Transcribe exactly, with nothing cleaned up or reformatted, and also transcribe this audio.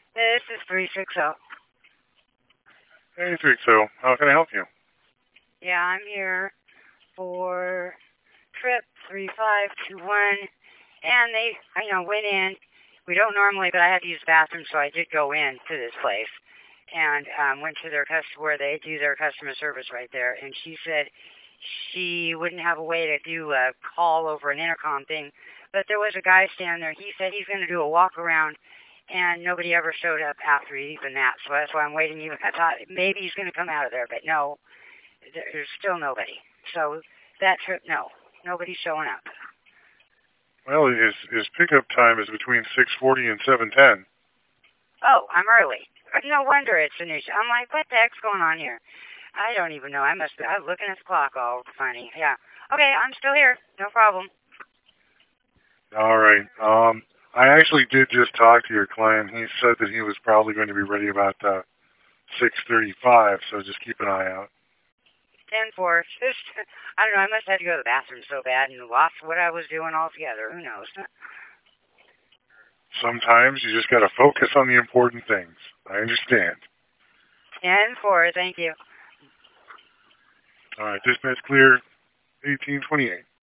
This is three six zero. Hey, three so how can I help you? Yeah, I'm here for trip three five two one, and they, you know, went in. We don't normally, but I had to use the bathroom, so I did go in to this place and um, went to their customer where they do their customer service right there. And she said she wouldn't have a way to do a call over an intercom thing, but there was a guy standing there. He said he's going to do a walk around, and nobody ever showed up after even that. So that's why I'm waiting. Even I thought maybe he's going to come out of there, but no, there's still nobody. So that trip, no, nobody's showing up. Well, his his pickup time is between six forty and seven ten. Oh, I'm early. No wonder it's an issue. I'm like, what the heck's going on here? I don't even know. I must be. I'm looking at the clock all funny. Yeah. Okay, I'm still here. No problem. All right. Um, I actually did just talk to your client. He said that he was probably going to be ready about uh, six thirty-five. So just keep an eye out. ten four. Just, I don't know. I must have to go to the bathroom so bad and lost what I was doing altogether. Who knows? Sometimes you just got to focus on the important things. I understand. ten four. Thank you. All right. Dispatch clear. eighteen twenty-eight.